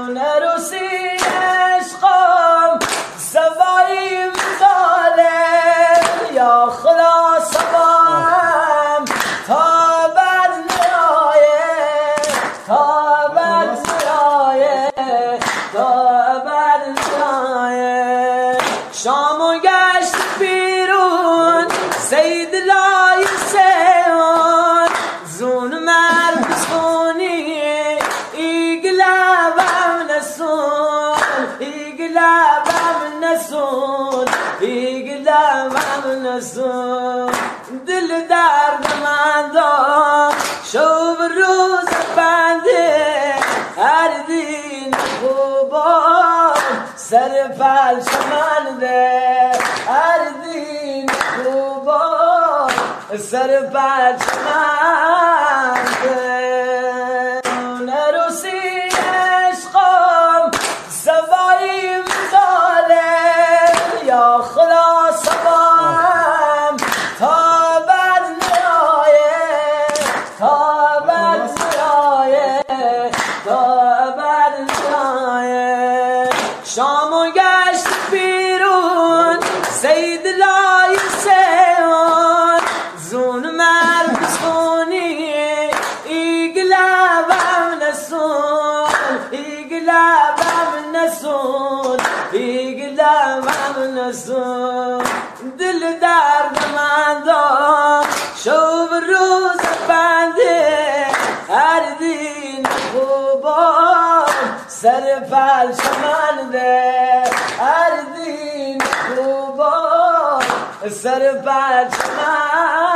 نروسی عشقم سبایی مزاله یا خدا سبام تا بر نرایه تا بر نرایه تا بر نرایه شام و گشت بیرون سید لای سیون زون مرد بسخونی ایگلابم نسون ایگلابم نسون ایگلابم نسون دل درد من دار شوب روز بنده هر دین خوبان سر فلش منده هر دین خوبان سر فلش منده نروسی عشقم سبایی مزاله یا خدا سبام تا بر نرایه تا بر نرایه تا بر نرایه شام و گشت بیرون سید لای سیون زون مرد بسخونی ایگلابم نسون ایگلابم نسون ایگلابم نسون دل درد من دار شوب روز بنده هر دین خوبان سر فلش منده هر دین خوبان سر فلش منده